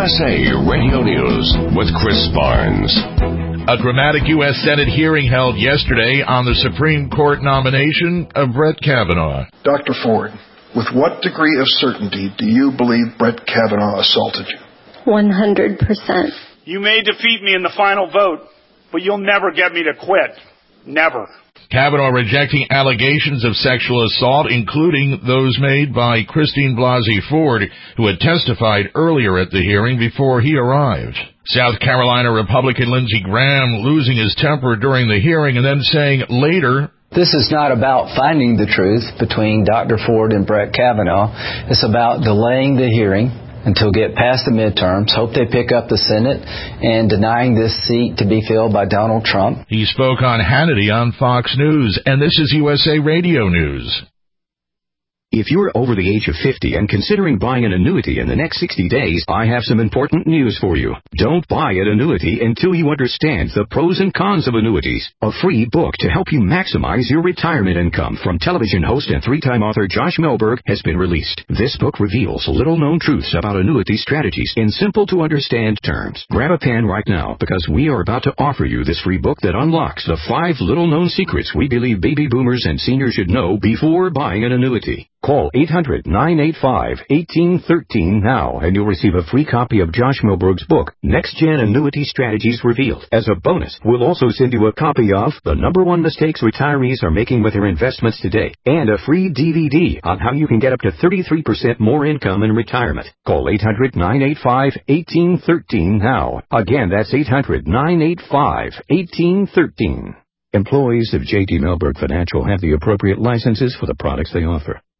USA Radio News with Chris Barnes. A dramatic U.S. Senate hearing held yesterday on the Supreme Court nomination of Brett Kavanaugh. Dr. Ford, with what degree of certainty do you believe Brett Kavanaugh assaulted you? 100%. You may defeat me in the final vote, but you'll never get me to quit. Never. Kavanaugh rejecting allegations of sexual assault, including those made by Christine Blasey Ford, who had testified earlier at the hearing before he arrived. South Carolina Republican Lindsey Graham losing his temper during the hearing and then saying later, "This is not about finding the truth between Dr. Ford and Brett Kavanaugh. It's about delaying the hearing until get past the midterms, hope they pick up the Senate, and denying this seat to be filled by Donald Trump." He spoke on Hannity on Fox News, and this is USA Radio News. If you're over the age of 50 and considering buying an annuity in the next 60 days, I have some important news for you. Don't buy an annuity until you understand the pros and cons of annuities. A free book to help you maximize your retirement income from television host and three-time author Josh Melberg has been released. This book reveals little-known truths about annuity strategies in simple-to-understand terms. Grab a pen right now because we are about to offer you this free book that unlocks the 5 little-known secrets we believe baby boomers and seniors should know before buying an annuity. Call 800-985-1813 now, and you'll receive a free copy of Josh Melberg's book, Next Gen Annuity Strategies Revealed. As a bonus, we'll also send you a copy of The #1 Mistakes Retirees Are Making with Their Investments Today, and a free DVD on how you can get up to 33% more income in retirement. Call 800-985-1813 now. Again, that's 800-985-1813. Employees of J.D. Melberg Financial have the appropriate licenses for the products they offer.